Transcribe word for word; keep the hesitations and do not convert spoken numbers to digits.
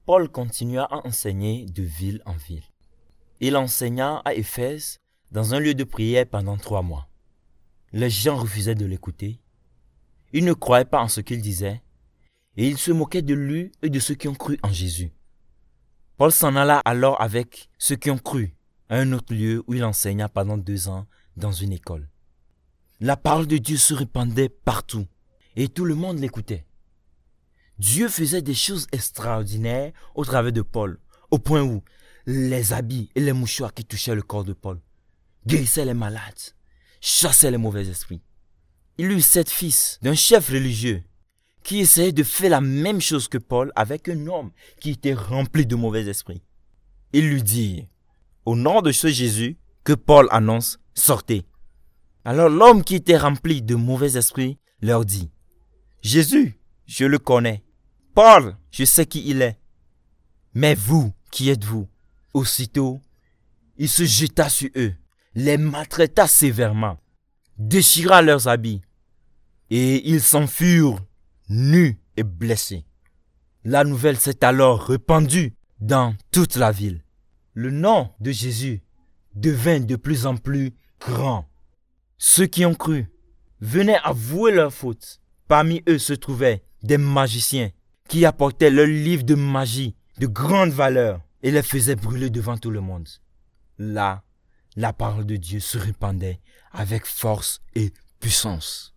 Paul continua à enseigner de ville en ville. Il enseigna à Éphèse dans un lieu de prière pendant trois mois. Les gens refusaient de l'écouter. Ils ne croyaient pas en ce qu'il disait et ils se moquaient de lui et de ceux qui ont cru en Jésus. Paul s'en alla alors avec ceux qui ont cru à un autre lieu où il enseigna pendant deux ans dans une école. La parole de Dieu se répandait partout et tout le monde l'écoutait. Dieu faisait des choses extraordinaires au travers de Paul, au point où les habits et les mouchoirs qui touchaient le corps de Paul guérissaient les malades, chassaient les mauvais esprits. Il eut sept fils d'un chef religieux qui essayait de faire la même chose que Paul avec un homme qui était rempli de mauvais esprits. Il lui dit, au nom de ce Jésus que Paul annonce, sortez. Alors l'homme qui était rempli de mauvais esprits leur dit, Jésus, je le connais. Paul, je sais qui il est. Mais vous, qui êtes-vous? Aussitôt, il se jeta sur eux, les maltraita sévèrement, déchira leurs habits, et ils s'enfuirent, nus et blessés. La nouvelle s'est alors répandue dans toute la ville. Le nom de Jésus devint de plus en plus grand. Ceux qui ont cru venaient avouer leurs fautes. Parmi eux se trouvaient des magiciens qui apportaient leurs livres de magie de grande valeur et les faisaient brûler devant tout le monde. Là, la parole de Dieu se répandait avec force et puissance.